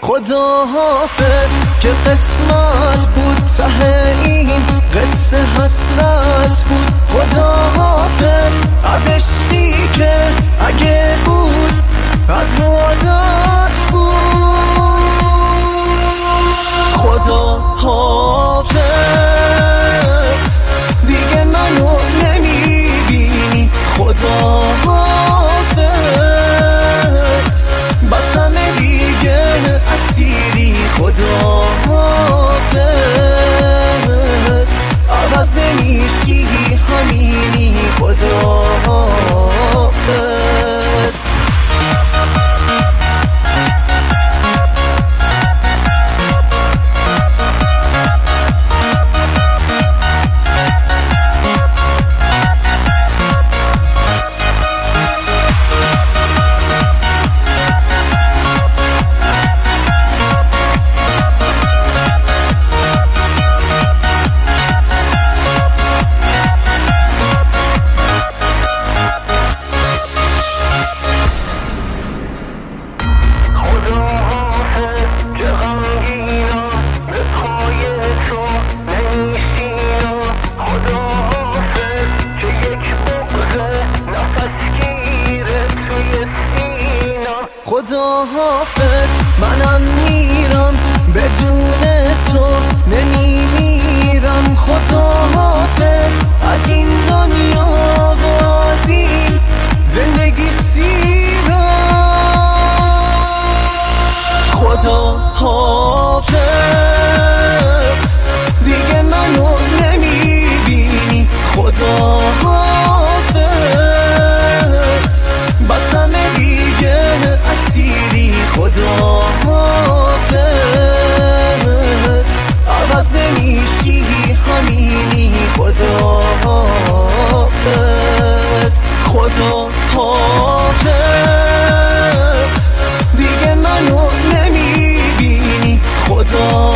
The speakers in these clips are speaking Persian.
خدا حافظ که قسمت بود ته این قصه حسرت بود. خدا حافظ از عشقی که اگه بود از رو عادت بود. خدا حافظ دیگه منو نمیبینی. خدا حافظ بس همه دیگه اسیری. خدا حافظ عوض نمیشی همینی. خدا حافظ خدا حافظ منم میرم بدون تو نمیمیرم. خدا حافظ از این دنیا و از این زندگی سیرم. خدا حافظ دیگه منو نمیبینی. خدا حافظ بس همه دیگه اسیری. خدا حافظ عوض نمیشی همینی. خدا حافظ خدا حافظ دیگه منو نمیبینی. خدا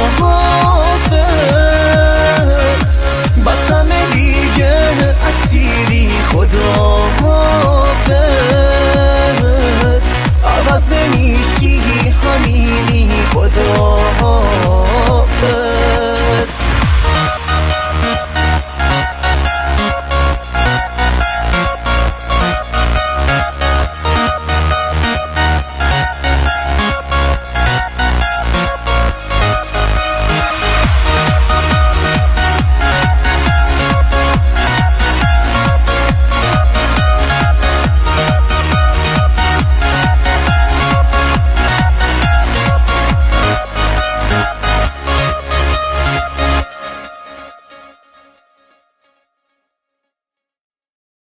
حافظ بس همه دیگه اسیری. خدا حافظ عوض نمیشی همینی. خدا حافظ